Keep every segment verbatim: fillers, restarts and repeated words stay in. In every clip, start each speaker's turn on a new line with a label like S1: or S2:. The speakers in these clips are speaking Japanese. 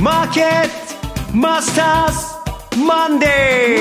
S1: マーケットマスターズマンデ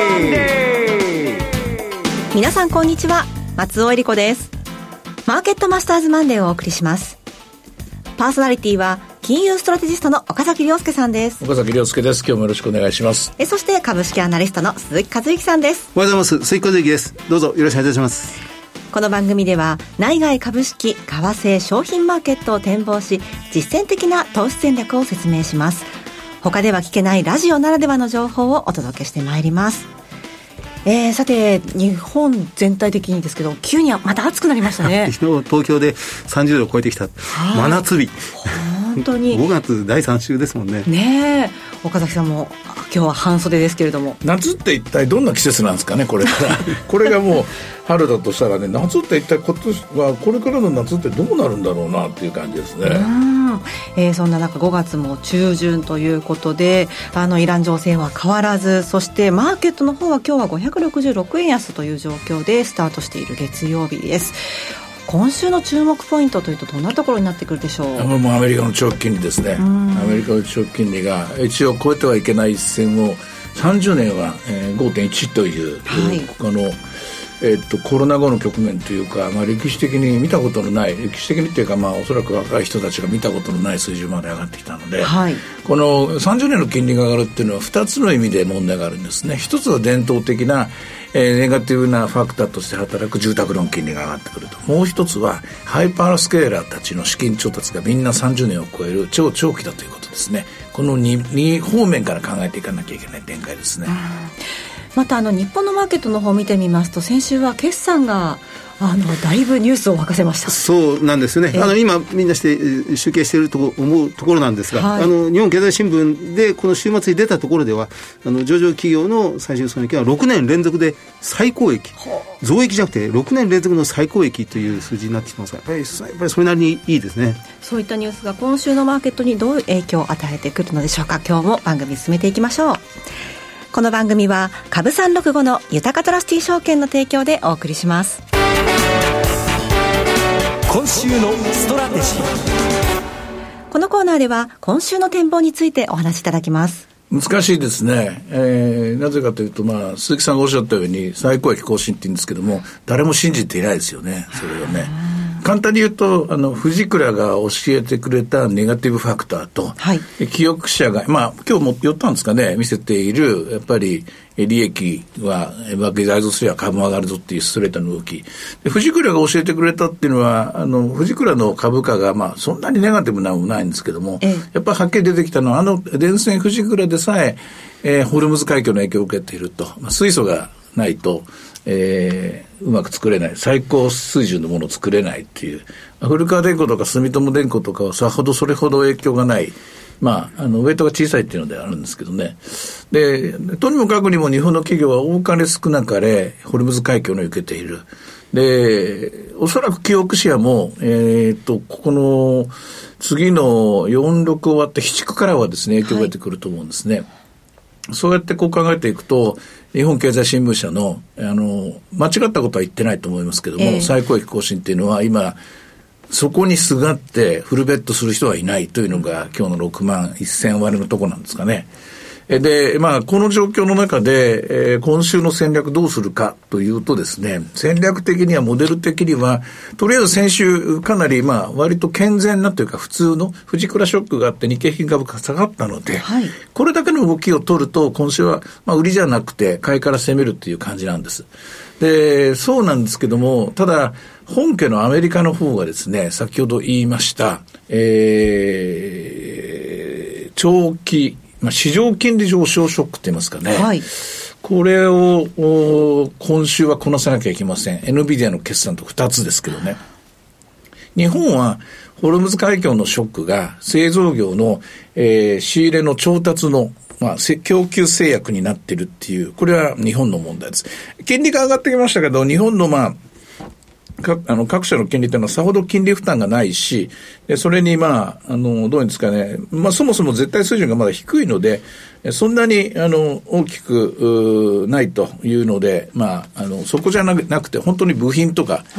S1: ー。
S2: 皆さんこんにちは、松尾恵理子です。マーケットマスターズマンデーをお送りします。パーソナリティは金融ストラテジストの岡崎亮介さんです。
S3: 岡崎亮介です。今日もよろしくお願いします。
S2: えそして株式アナリストの鈴木和之さんです。
S4: おはようございます。鈴木和之です。どうぞよろしくお願いいたします。
S2: この番組では内外株式、為替、商品マーケットを展望し、実践的な投資戦略を説明します。他では聞けないラジオならではの情報をお届けしてまいります。えー、さて日本全体的にですけど、急にはまた暑くなりましたね。
S4: 昨日東京でさんじゅうどを超えてきた真夏日。
S2: 本当に
S4: ごがつだいさん週ですもんね。
S2: ねえ、岡崎さんも今日は半袖ですけれども、
S3: 夏って一体どんな季節なんですかね、これからこれがもう春だとしたらね、夏って一体今年はこれからの夏ってどうなるんだろうなっていう感じですね。
S2: うん、えー、そんな中ごがつも中旬ということで、あのイラン情勢は変わらず、そしてマーケットの方は今日はごひゃくろくじゅうろくえん安という状況でスタートしている月曜日です。今週の注目ポイントというとどんなところになってくるでしょう。
S3: もうアメリカの長期金利ですね。アメリカの長期金利が一応超えてはいけない一線をさんじゅうねんは、えー、ごてんいち という、はい、このえー、っとコロナ後の局面というか、まあ、歴史的に見たことのない、歴史的にというか、まあ、おそらく若い人たちが見たことのない水準まで上がってきたので、はい、このさんじゅうねんの金利が上がるっていうのはふたつの意味で問題があるんですね。一つは伝統的な、えー、ネガティブなファクターとして働く住宅ローン金利が上がってくると。もう一つはハイパースケーラーたちの資金調達がみんなさんじゅうねんを超える超長期だということですね。この 2, 2方面から考えていかなきゃいけない展開ですね。
S2: またあの日本のマーケットの方を見てみますと、先週は決算があのだいぶニュースを沸かせました。
S4: そうなんですね。あの今みんなして集計していると思うところなんですが、はい、あの日本経済新聞でこの週末に出たところでは、あの上場企業の最終損益はろくねん連続で最高益、増益じゃなくてろくねん連続の最高益という数字になってきますが、やっぱり、やっぱりそれなりにいいですね。
S2: そういったニュースが今週のマーケットにどういう影響を与えてくるのでしょうか。今日も番組進めていきましょう。この番組は株さんろくごの豊かトラスティ証券の提供でお送りします。
S1: 今週のストラテジー。
S2: このコーナーでは今週の展望についてお話しいただきます。
S3: 難しいですね、えー、なぜかというと、まあ、鈴木さんがおっしゃったように最高益更新って言うんですけども、誰も信じていないですよね、それをね。簡単に言うと、あの藤倉が教えてくれたネガティブファクターと、はい、記憶者が、まあ、今日も寄ったんですかね、見せているやっぱり利益は倍増すれば株も上がるぞっていうストレートの動きで、藤倉が教えてくれたっていうのは、あの藤倉の株価がまあそんなにネガティブなのもないんですけども、ええ、やっぱりはっきり出てきたのは、あの電線藤倉でさええー、ホルムズ海峡の影響を受けていると、まあ、水素がないとえー、うまく作れない、最高水準のものを作れないっていう、古川電工とか住友電工とかはさほどそれほど影響がない、まあ、あのウェイトが小さいっていうのであるんですけどね。で、とにもかくにも日本の企業は多かれ少なかれホルムズ海峡を受けている。で、おそらく記憶シェアも、えー、っとここの次のよんじゅうろく終わってななからはですね、影響が出てくると思うんですね。はい、そうやってこう考えていくと、日本経済新聞社の、あの、間違ったことは言ってないと思いますけども、えー、最高益更新っていうのは今、そこにすがってフルベットする人はいないというのが今日のろくまんせん割のとこなんですかね。で、まあ、この状況の中で、えー、今週の戦略どうするかというとですね、戦略的にはモデル的には、とりあえず先週かなりまあ、割と健全なというか普通の藤倉ショックがあって日経平均株価下がったので、はい、これだけの動きを取ると今週はまあ、売りじゃなくて買いから攻めるっていう感じなんです。で、そうなんですけども、ただ、本家のアメリカの方がですね、先ほど言いました、えー、長期、まあ、市場金利上昇ショックって言いますかね。はい、これを今週はこなさなきゃいけません。エヌビディアの決算とふたつですけどね。日本はホルムズ海峡のショックが製造業の、えー、仕入れの調達のまあ、供給制約になっているっていう、これは日本の問題です。金利が上がってきましたけど、日本のまあ、かあの各社の金利というのはさほど金利負担がないし、でそれにまあ、あの、どういうんですかね、まあそもそも絶対水準がまだ低いので、そんなにあの大きくないというので、まあ、あのそこじゃなくて本当に部品とか、はい、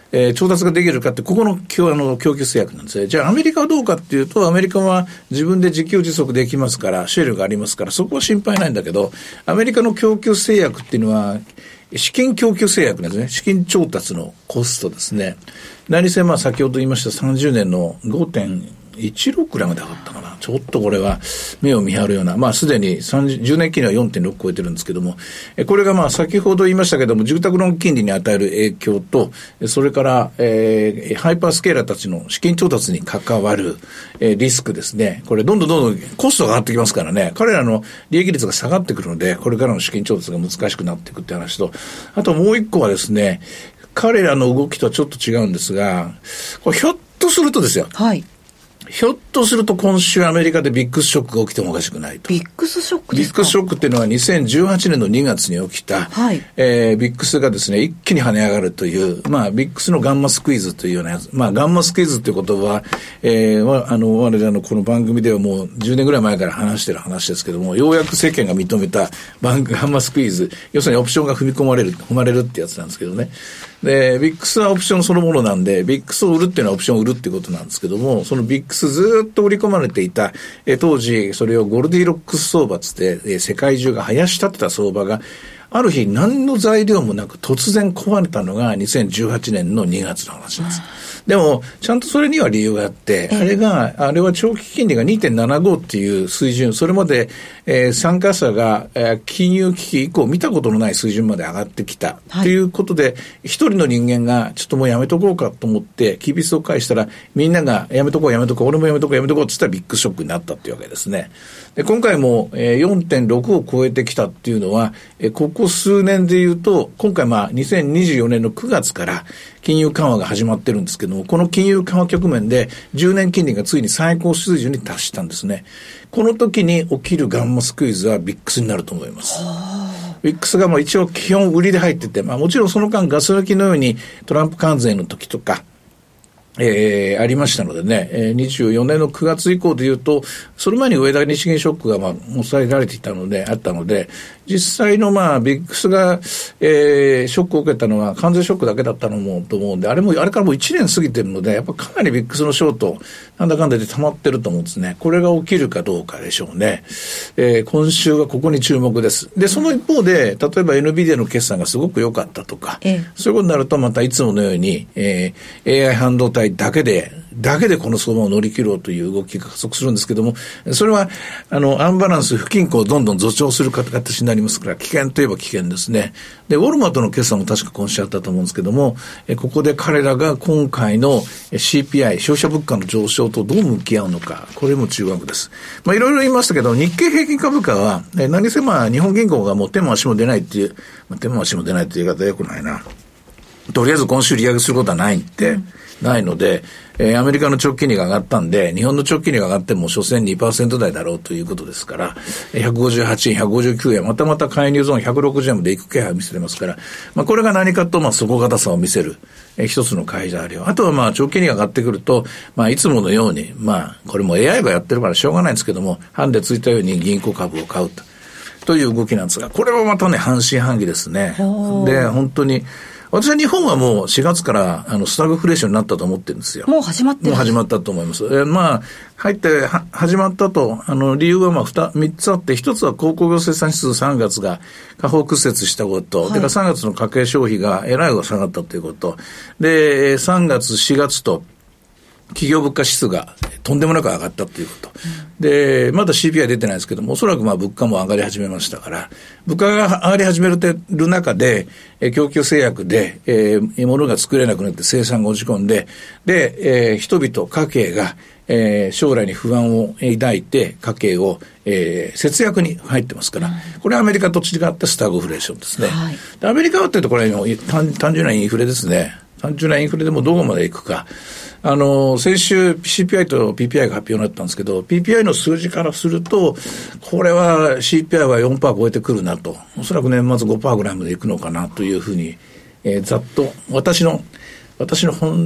S3: えー、調達ができるかって、ここの供、あの供給制約なんですね。じゃあアメリカはどうかっていうと、アメリカは自分で自給自足できますから、シェルがありますから、そこは心配ないんだけど、アメリカの供給制約っていうのは、資金供給制約なんですね。資金調達のコストですね。何せまあ先ほど言いましたさんじゅうねんの ごてんいちろく くらいまで上がったかな。ちょっとこれは目を見張るような、まあすでにさんじゅう、じゅうねん金利は よんてんろく 超えてるんですけども、これがまあ先ほど言いましたけども、住宅ローン金利に与える影響と、それから、えー、ハイパースケーラーたちの資金調達に関わる、えー、リスクですね。これどんどんどんどんコストが上がってきますからね、彼らの利益率が下がってくるので、これからの資金調達が難しくなっていくって話と、あともう一個はですね、彼らの動きとはちょっと違うんですが、これひょっとするとですよ。
S2: はい。
S3: ひょっとすると今週アメリカでビックスショックが起きてもおかしくないと。
S2: ビックスショックですか？
S3: ビックスショックっていうのはにせんじゅうはちねんのにがつに起きた、
S2: はい、
S3: えー、ビックスがですね、一気に跳ね上がるという、まあ、ビックスのガンマスクイズというようなやつ。まあ、ガンマスクイズっていう言葉は、えー、あの、我らのこの番組ではもうじゅうねんぐらい前から話してる話ですけども、ようやく世間が認めたガンマスクイズ、要するにオプションが踏み込まれる、踏まれるってやつなんですけどね。で、ビックスはオプションそのものなんで、ビックスを売るっていうのはオプションを売るっていうことなんですけども、そのビックスずっと売り込まれていた、え当時それをゴルディロックス相場つって、え世界中が生やし立てた相場が、ある日何の材料もなく突然壊れたのがにせんじゅうはちねんのにがつの話です。でも、ちゃんとそれには理由があって、あれが、あれは長期金利が にてんななご っていう水準、それまで、えー、参加者が、えー、金融危機以降見たことのない水準まで上がってきた。ということで、一人の人間がちょっともうやめとこうかと思って、キビスを返したら、みんながやめとこうやめとこう、俺もやめとこうやめとこうって言ったらビッグショックになったっていうわけですね。で、今回も、えー、よんてんろく を超えてきたっていうのは、えー、ここ数年で言うと、今回まあにせんにじゅうよねんのくがつから金融緩和が始まってるんですけども、この金融緩和局面でじゅうねん金利がついに最高水準に達したんですね。この時に起きるガンマスクイズはビックスになると思います。ビックスがまあ一応基本売りで入ってて、まあもちろんその間ガス抜きのようにトランプ関税の時とか、えー、ありましたのでね、えー、にじゅうよねんのくがつ以降でいうと、それ前に上田日銀ショックがまあ抑えられていたので、あったので、実際のまあビックスが、えー、ショックを受けたのは関税ショックだけだったのもと思うんで、あれも、あれからもういちねん過ぎてるので、やっぱかなりビックスのショート、なんだかんだで溜まってると思うんですね。これが起きるかどうかでしょうね。えー、今週はここに注目です。で、その一方で、例えば エヌビディア の決算がすごく良かったとか、ええ、そういうことになるとまたいつものように、えー、エーアイ 半導体だけで、だけでこの相場を乗り切ろうという動きが加速するんですけども、それは、あの、アンバランス、不均衡をどんどん増長する形になりますから、危険といえば危険ですね。で、ウォルマートの決算も確か今週あったと思うんですけども、えここで彼らが今回の シーピーアイ、消費者物価の上昇とどう向き合うのか、これも注目です。まあ、いろいろ言いましたけど、日経平均株価は、え何せまあ、日本銀行がもう手も足も出ないっていう、まあ、手も足も出ないっていう言い方は良くないな。とりあえず今週利上げすることはないって、うん、ないので、えー、アメリカの長期金利が上がったんで、日本の長期金利が上がっても所詮 にパーセント 台だろうということですから、ひゃくごじゅうはちえん、ひゃくごじゅうきゅうえん、またまた介入ゾーンひゃくろくじゅうえんまで行く気配を見せてますから、まあこれが何かと、まあ底堅さを見せる、えー、一つの会材料。あとはまあ長期金利が上がってくると、まあいつものように、まあこれも エーアイ がやってるからしょうがないんですけども、ハンデついたように銀行株を買うと、という動きなんですが、これはまたね、半信半疑ですね。で、本当に、私は日本はもうしがつからあのスタグフレーションになったと思ってるんですよ。
S2: もう始まってる。
S3: もう始まったと思います。えー、まあ入っては始まったと、あの理由はまあ二三つあって、一つは鉱工業生産指数さんがつが下方屈折したこと、はい、それからさんがつの家計消費がえらいが下がったということ、でさんがつしがつと企業物価指数がとんでもなく上がったということ、うん、でまだ シーピーアイ 出てないですけども、おそらくまあ物価も上がり始めましたから、物価が上がり始める中で、え供給制約で、えー、物が作れなくなって生産が落ち込んで、で、えー、人々家計が、えー、将来に不安を抱いて家計を、えー、節約に入ってますから、うん、これはアメリカと違ってスタグフレーションですね、はい、でアメリカはというとこれは単, 単純なインフレですね。単純なインフレでもどこまでいくか。あの、先週 シーピーアイ と ピーピーアイ が発表になったんですけど、ピーピーアイ の数字からすると、これは シーピーアイ は よんパーセント 超えてくるなと。おそらく年末 ごパーセント ぐらいまでいくのかなというふうに、えー、ざっと、私の、私の本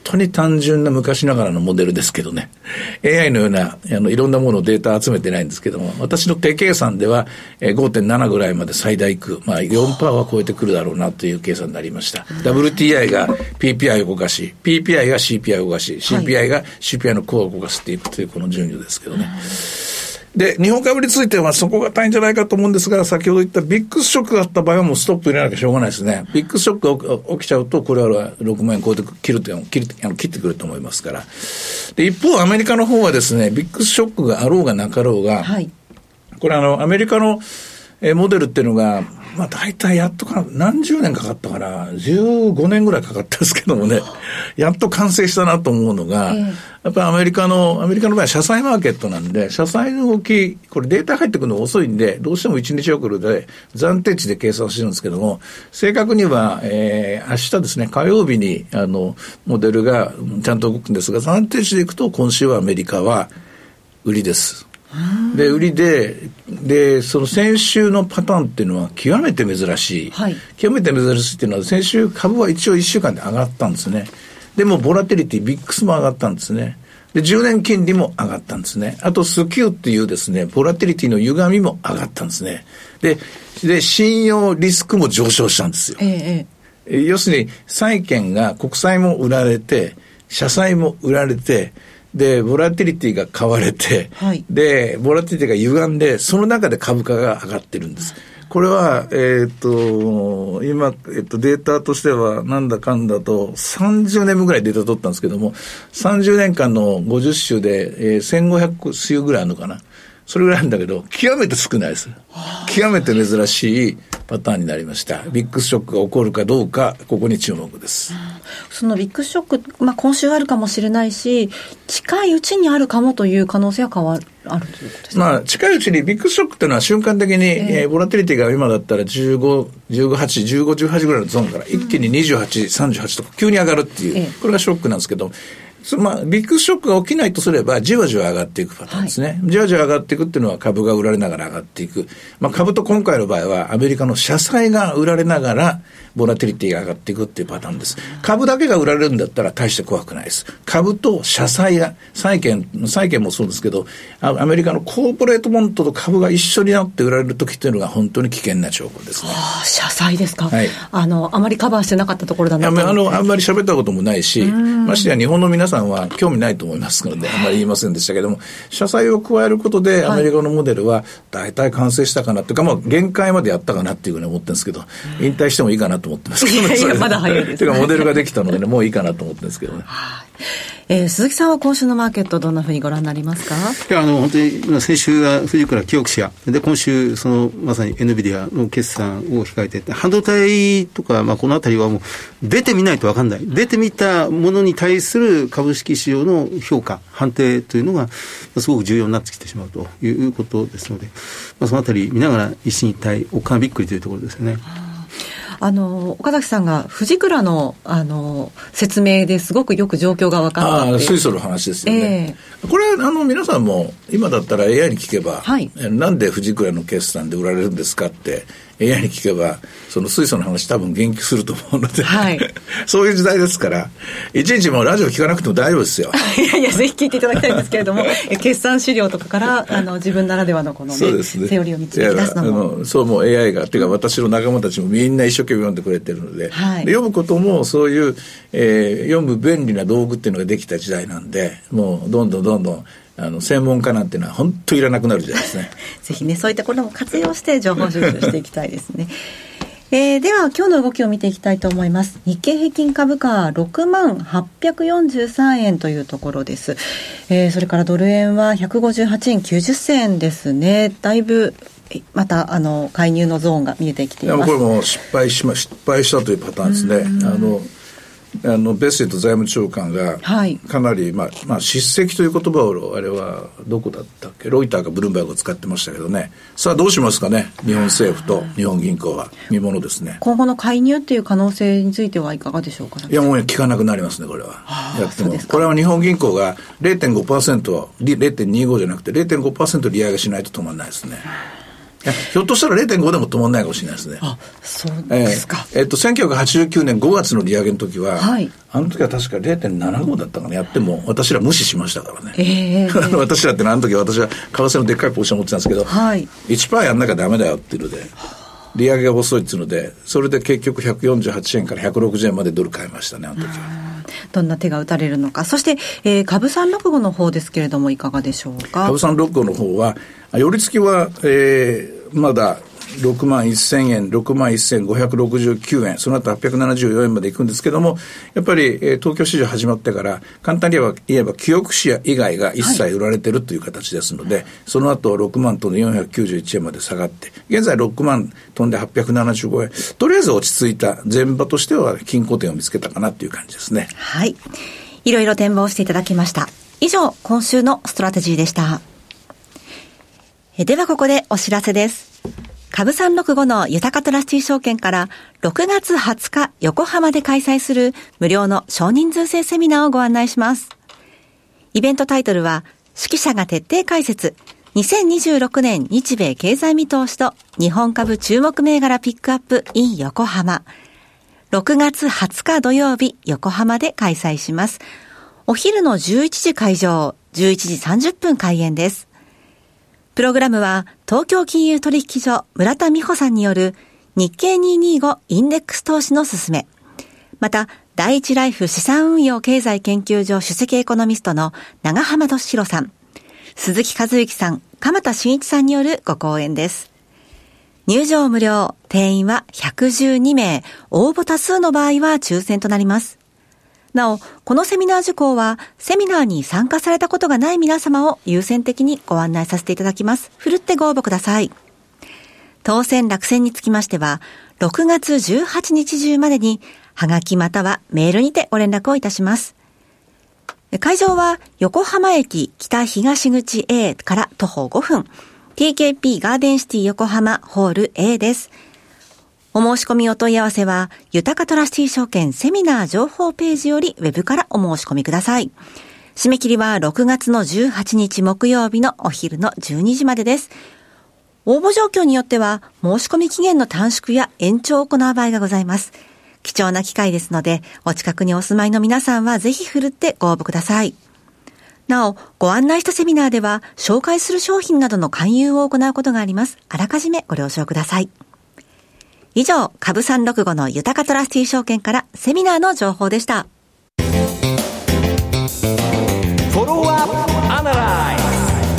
S3: 当に単純な昔ながらのモデルですけどね。エーアイ のような、あの、いろんなものをデータ集めてないんですけども、私の手計算では、えー、ごてんなな ぐらいまで最大いく、まあ よんパーセント は超えてくるだろうなという計算になりました。ダブリューティーアイ が ピーピーアイ を動かし、ピーピーアイ が シーピーアイ を動かし、シーピーアイ が シーピーアイ のコアを動かすっていうというこの順序ですけどね。で、日本株についてはそこが大変じゃないかと思うんですが、先ほど言ったビッグショックがあった場合はもうストップ入れなきゃしょうがないですね。ビッグショックが起きちゃうと、これはろくまんえん超えて切ると、切る、あの、切ってくると思いますから。で、一方アメリカの方はですね、ビッグショックがあろうがなかろうが、はい、これあの、アメリカのえモデルっていうのが、まあ大体やっとか、何十年かかったかな、じゅうごねんぐらいかかったんですけどもね、やっと完成したなと思うのが、えー、やっぱりアメリカの、アメリカの場合は社債マーケットなんで、社債の動き、これデータ入ってくるの遅いんで、どうしてもいちにち遅れで暫定値で計算してるんですけども、正確には、えー、明日ですね、火曜日に、あの、モデルがちゃんと動くんですが、暫定値でいくと今週はアメリカは売りです。で、売りで、で、その先週のパターンっていうのは極めて珍しい。はい、極めて珍しいっていうのは、先週株は一応いっしゅうかんで上がったんですね。でも、ボラティリティ、ビックスも上がったんですね。で、じゅうねん金利も上がったんですね。あと、スキューっていうですね、ボラティリティの歪みも上がったんですね。で、で、信用リスクも上昇したんですよ。ええ、要するに、債券が国債も売られて、社債も売られて、で、ボラティリティが買われて、はい、で、ボラティリティが歪んで、その中で株価が上がってるんです。これは、えっと、今、えっと、データとしては、なんだかんだと、さんじゅうねんぐらいデータ取ったんですけども、さんじゅうねんかんのごじゅっしゅで、えー、せんごひゃくしゅぐらいあるのかな。それぐらいなんだけど、極めて少ないです。極めて珍しいパターンになりました。ビッグショックが起こるかどうか、ここに注目です。
S2: そのビッグショック、まあ、今週あるかもしれないし、近いうちにあるかもという可能性は変わる、あるということですか。
S3: まあ、近いうちにビッグショックというのは瞬間的に、えー、ボラティリティが今だったらじゅうご、じゅうはち、じゅうご、じゅうはちぐらいのゾーンから一気ににじゅうはち、さんじゅうはちとか急に上がるっていう、えー、これがショックなんですけど、まあ、ビッグショックが起きないとすれば、じわじわ上がっていくパターンですね。はい、じわじわ上がっていくっていうのは株が売られながら上がっていく。まあ、株と今回の場合は、アメリカの社債が売られながら、ボラティリティが上がっていくっていうパターンです。株だけが売られるんだったら大して怖くないです。株と社債が、債券、債券もそうですけど、アメリカのコーポレートボンドと株が一緒になって売られるときっていうのが本当に危険な兆候ですね。
S2: はあ、社債ですか。
S3: はい。
S2: あの、あまりカバーしてなかったところだなと思って。
S3: あの、あんまり喋ったこともないし、ましてや日本の皆さんは興味ないと思いますので、あんまり言いませんでしたけども、社債を加えることでアメリカのモデルは大体完成したかなっていうか、まあ、限界までやったかなっていうふうに思ってるんですけど、引退してもいいかなと思ってますけどね。
S2: いやいや、まだ早いです、ね。
S3: ていうか、モデルができたのでね、もういいかなと思ってるんですけどね。
S2: えー、鈴木さんは今週のマーケットどんなふうにご覧になりますか。
S4: いや、あの本当に先週は藤倉清樹社で、今週そのまさに エヌビディア の決算を控えて、半導体とか、まあ、このあたりはもう出てみないと分かんない、出てみたものに対する株式市場の評価判定というのがすごく重要になってきてしまうということですので、まあ、そのあたり見ながら一進一退、おっかなびっくりというところですね。
S2: あの岡崎さんが藤倉のあの説明ですごくよく状況が分かったっていう。
S3: ああ、水素の話ですよね。えー、これあの皆さんも今だったら エーアイ に聞けば、はい、なんで藤倉の決算で売られるんですかって エーアイ に聞けばその水素の話多分言及すると思うので、はい、そういう時代ですから一日もラジオ聞かなくても大丈夫ですよ。
S2: いやいや、ぜひ聞いていただきたいんですけれども決算資料とかからあの自分ならではのこの、ね、そうですね、セオリーを導き出すのも、
S3: あのそうもう エーアイ がっていうか私の仲間たちもみんな一生懸命読んでくれてるので、はい、で読むこともそういう、えー、読む便利な道具っていうのができた時代なんで、もうどんどんどんどんあの専門家なんていうのは本当いらなくなる時代ですね。
S2: ぜひね、そういったことも活用して情報収集していきたいですね。えー、では今日の動きを見ていきたいと思います。日経平均株価ろくまんはっぴゃくよんじゅうさんえんというところです。えー、それからドル円はひゃくごじゅうはちえんきゅうじゅっせんですね。だいぶまたあの介入のゾーンが見えてきています。
S3: これも失敗しま失敗したというパターンですね。あのあのベセット財務長官がかなり、はい、まあまあ、叱責という言葉をあれはどこだったっけ、ロイターかブルームバーグを使ってましたけどね。さあどうしますかね、日本政府と日本銀行は。見ものですね。
S2: 今後の介入っていう可能性についてはいかがでしょうか。
S3: いや、もう聞かなくなりますね、これは。やってもこれは日本銀行が れいてんごパーセント、れいてんにじゅうご じゃなくて れいてんごパーセント 利上げしないと止まらないですね。 ひょっとしたら れいてんご でも止まんないかもしれないですね。
S2: あ、そうですか。
S3: えー、えっと、せんきゅうひゃくはちじゅうきゅうねんごがつの利上げの時は、
S2: はい、あ
S3: の時は確か れいてんななご だったかな、やっても、私ら無視しましたからね。
S2: えー、
S3: 私らってのはあの時私は為替のでっかいポジション持ってたんですけど、はい、いちパーセント やんなきゃダメだよっていうので、利上げが遅いっていうので、それで結局ひゃくよんじゅうはちえんからひゃくろくじゅうえんまでドル買いましたね、あの時は。
S2: どんな手が打たれるのか。そして、えー、株さんろくごの方ですけれども、いかがでしょうか。
S3: 株さんろくごの方は、寄り付きは、えー、まだろくまんせんえん、ろくまんせんごひゃくろくじゅうきゅうえん、その後はっぴゃくななじゅうよえんまで行くんですけども、やっぱり、えー、東京市場始まってから、簡単に言えば、言えば記憶シェア以外が一切売られてるという形ですので、はい、その後ろくまん飛んでよんひゃくきゅうじゅういちえんまで下がって、現在ろくまん飛んではっぴゃくななじゅうごえん、とりあえず落ち着いた前場としては均衡点を見つけたかなという感じですね。
S2: はい。いろいろ展望していただきました。以上、今週のストラテジーでした。えではここでお知らせです。株さんろくごの豊かトラスティ証券からろくがつはつか横浜で開催する無料の少人数制セミナーをご案内します。イベントタイトルは、識者が徹底解説にせんにじゅうろくねん日米経済見通しと日本株注目銘柄ピックアップ in 横浜。ろくがつはつか土曜日、横浜で開催します。お昼のじゅういちじ開場、じゅういちじさんじゅっぷん開演です。プログラムは東京金融取引所村田美穂さんによる日経にひゃくにじゅうごインデックス投資のすすめ。また、第一ライフ資産運用経済研究所首席エコノミストの長浜俊弘さん、鈴木和之さん、鎌田真一さんによるご講演です。入場無料、定員はひゃくじゅうにめい、応募多数の場合は抽選となります。なお、このセミナー受講は、セミナーに参加されたことがない皆様を優先的にご案内させていただきます。ふるってご応募ください。当選落選につきましては、ろくがつじゅうはちにち中までに、はがきまたはメールにてご連絡をいたします。会場は、横浜駅北東口 A から徒歩ごふん、ティーケーピー ガーデンシティ横浜ホール A です。お申し込みお問い合わせは、豊かトラスティ証券セミナー情報ページよりウェブからお申し込みください。締め切りはろくがつのじゅうはちにち木曜日のお昼のじゅうにじまでです。応募状況によっては、申し込み期限の短縮や延長を行う場合がございます。貴重な機会ですので、お近くにお住まいの皆さんはぜひふるってご応募ください。なお、ご案内したセミナーでは、紹介する商品などの勧誘を行うことがあります。あらかじめご了承ください。以上、株さんろくごの豊かトラスティ証券からセミナーの情報でした。
S1: フォローアップアナライ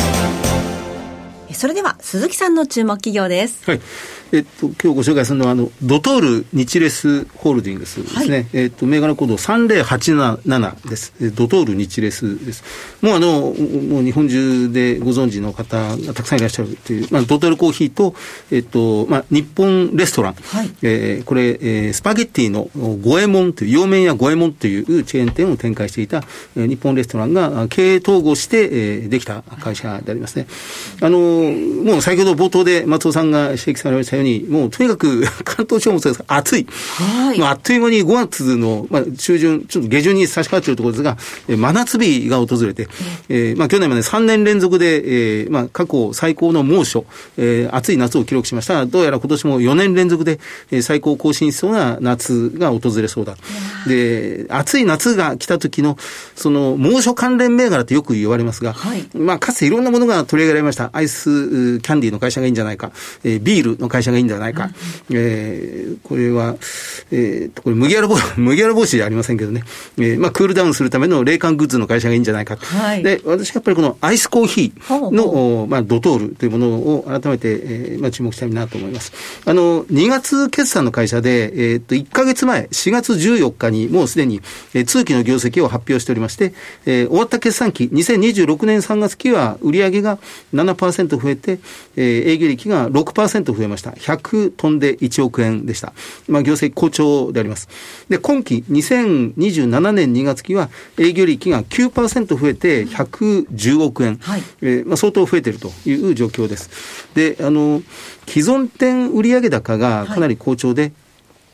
S2: ズ。それでは鈴木さんの注目企業です。
S4: はい。えっと、今日ご紹介するのは、あの、ドトール日レスホールディングスですね。はい、えっと、銘柄コードさんぜろはちななです。ドトール日レスです。もうあの、もう日本中でご存知の方がたくさんいらっしゃるという、まあ、ドトールコーヒーと、えっと、まあ、日本レストラン。はい、えー、これ、えー、スパゲッティの五右衛門という、洋麺屋五右衛門というチェーン店を展開していた、えー、日本レストランが経営統合して、えー、できた会社でありますね。あの、もう先ほど冒頭で松尾さんが指摘されましたように、もうとにかく関東地方もそうですが暑い、はい、もうあっという間にごがつの、まあ、中旬ちょっと下旬に差し掛かっているところですが、えー、真夏日が訪れて、えーまあ、去年までさんねん連続で、えーまあ、過去最高の猛暑、えー、暑い夏を記録しました。どうやら今年もよねん連続で、えー、最高更新しそうな夏が訪れそうだ。で、暑い夏が来た時のその猛暑関連銘柄ってよく言われますが、はい、まあ、かつていろんなものが取り上げられました。アイスキャンディーの会社がいいんじゃないか、えー、ビールの会社がいいんじゃないか、えー、これは、えー、これ麦わら帽子、麦わら帽子じゃありませんけどね、えー、まあクールダウンするための冷感グッズの会社がいいんじゃないか、はい、で私はやっぱりこのアイスコーヒーのほうほう、まあ、ドトールというものを改めて、えーまあ、注目したいなと思います。あのにがつ決算の会社で、えー、っといっかげつまえしがつじゅうよっかにもうすでに、えー、通期の業績を発表しておりまして、えー、終わった決算期にせんにじゅうろくねんさんがつ期は売上が ななパーセント 増えて、えー、営業利益が ろくパーセント 増えました。ひゃく飛んでいちおくえんでした。まあ、業績好調であります。で、今期にせんにじゅうななねんにがつ期は営業利益が きゅうパーセント 増えてひゃくじゅうおくえん。はい、えー、まあ、相当増えているという状況です。で、あの、既存店売上高がかなり好調で、はい、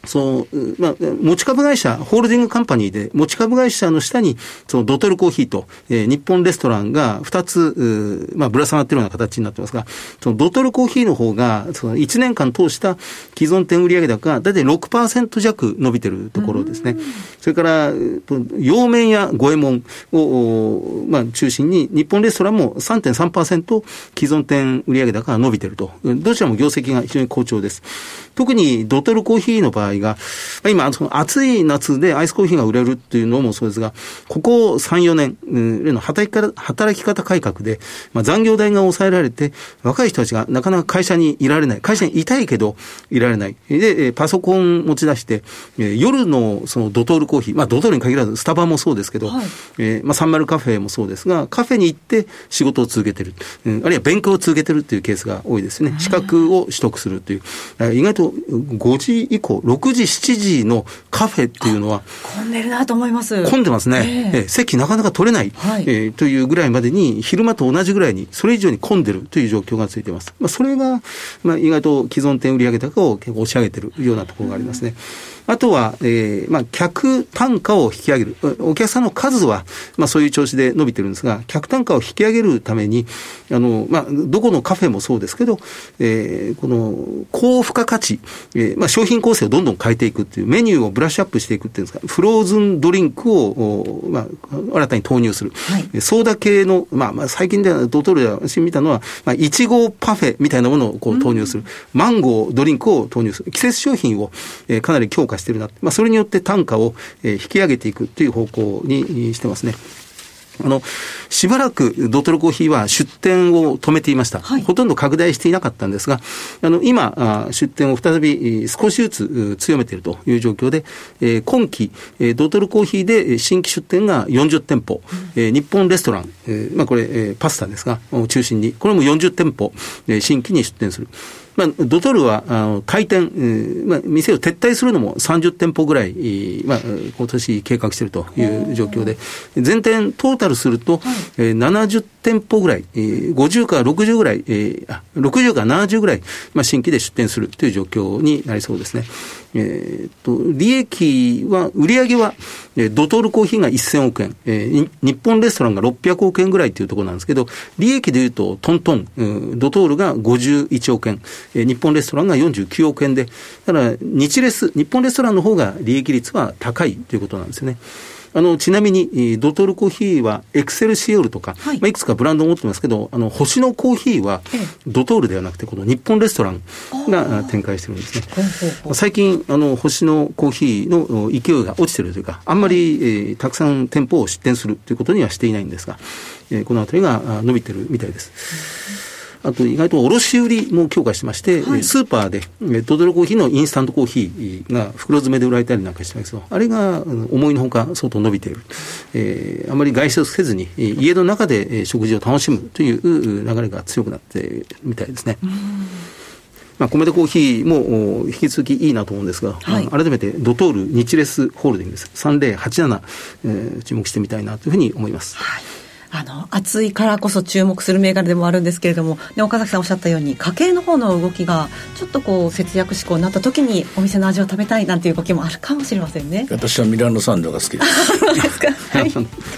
S4: その、まあ、持ち株会社、ホールディングカンパニーで、持ち株会社の下に、そのドトールコーヒーと、えー、日本レストランがふたつ、まあ、ぶら下がっているような形になってますが、そのドトールコーヒーの方が、そのいちねんかん通した既存店売上高がだいたい ろくパーセント 弱伸びているところですね。それから、洋麺や五右衛門を、まあ、中心に、日本レストランも さんてんさんパーセント 既存店売上高が伸びていると。どちらも業績が非常に好調です。特にドトールコーヒーの場合が、今、その暑い夏でアイスコーヒーが売れるっていうのもそうですが、ここさん、よねんの働き方、働き方改革で、まあ、残業代が抑えられて、若い人たちがなかなか会社にいられない。会社にいたいけどいられない。で、パソコン持ち出して、夜のそのドトールコーヒー、まあドトールに限らずスタバもそうですけど、はい、えー、まあサンマルカフェもそうですが、カフェに行って仕事を続けてる。うん、あるいは勉強を続けてるっていうケースが多いですね。資格を取得するという。意外とごじ以降、ろくじ、しちじのカフェっていうのは
S2: 混んでるなと思います。
S4: 混んでますね。えー、席なかなか取れない、はい、えー、というぐらいまでに昼間と同じぐらいにそれ以上に混んでるという状況がついています。まあ、それが、まあ、意外と既存店売上高を結構押し上げているようなところがありますね。あとは、えー、まあ、客単価を引き上げる。お客さんの数は、まあ、そういう調子で伸びてるんですが、客単価を引き上げるために、あの、まあ、どこのカフェもそうですけど、えー、この、高付加価値、えー、まあ、商品構成をどんどん変えていくっていう、メニューをブラッシュアップしていくっていうんですか、フローズンドリンクを、まあ、新たに投入する。はい、ソーダ系の、まあ、まあ、最近ではドトールで私見たのは、まあ、いちごパフェみたいなものをこう投入する。うん、マンゴードリンクを投入する。季節商品を、えー、かなり強化しているな。まあ、それによって単価を、えー、引き上げていくという方向にしてますね。あの、しばらくドトールコーヒーは出店を止めていました。はい、ほとんど拡大していなかったんですが、あの、今、出店を再び少しずつ強めているという状況で、えー、今期、ドトールコーヒーで新規出店がよんじゅってんぽ、うん、えー、日本レストラン、えー、まあこれ、えー、パスタですが、中心に、これもよんじゅってんぽ、えー、新規に出店する。まあ、ドトールは、あの、開店、えー、まあ、店を撤退するのもさんじゅってんぽぐらい、まあ、今年計画しているという状況で、全店トータルすると、はい、えー、ななじゅってんぽぐらい、えー、ごじゅうからろくじゅうぐらい、えー、あ、ろくじゅうからななじゅうぐらい、まあ、新規で出店するという状況になりそうですね。えー、っと、利益は、売上は、えー、ドトールコーヒーがせんおくえん、えー、日本レストランがろっぴゃくおくえんぐらいというところなんですけど、利益でいうとトントン、うん、ドトールがごじゅういちおくえん、えー、日本レストランがよんじゅうきゅうおくえんで、だから日レス、日本レストランの方が利益率は高いということなんですよね。あの、ちなみに、ドトールコーヒーはエクセルシオールとか、はい、まあ、いくつかブランドを持ってますけど、あの、星のコーヒーは、ドトールではなくて、この日本レストランが展開してるんですね。最近、あの、星のコーヒーの勢いが落ちてるというか、あんまり、えー、たくさん店舗を出店するということにはしていないんですが、えー、このあたりが伸びてるみたいです。あと意外と卸売りも強化してまして、はい、スーパーでドトールコーヒーのインスタントコーヒーが袋詰めで売られたりなんかしてますけど、あれが思いのほか相当伸びている。えー、あまり外出せずに家の中で食事を楽しむという流れが強くなっているみたいですね。まあ、コメダコーヒーも引き続きいいなと思うんですが、はい、改めてドトール日レスホールディングスさんぜろはちなな、えー、注目してみたいなというふうに思います。
S2: はい、あの暑いからこそ注目する銘柄でもあるんですけれども、ね、岡崎さんおっしゃったように家計の方の動きがちょっとこう節約志向になった時にお店の味を食べたいなんていう動きもあるかもしれませんね。
S3: 私はミラノサンドが好きです
S2: そうですか、はい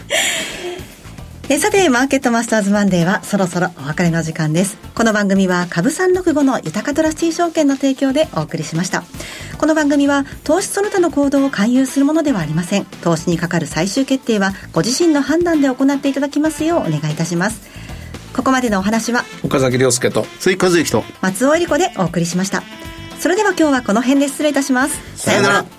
S2: えさてマーケットマスターズマンデーはそろそろお別れの時間です。この番組は株さんろくごの豊かトラスティ証券の提供でお送りしました。この番組は投資その他の行動を勧誘するものではありません。投資にかかる最終決定はご自身の判断で行っていただきますようお願いいたします。ここまでのお話は
S3: 岡崎亮介と
S4: 鈴木和之と
S2: 松尾恵理子でお送りしました。それでは今日はこの辺で失礼いたします。
S4: さよなら。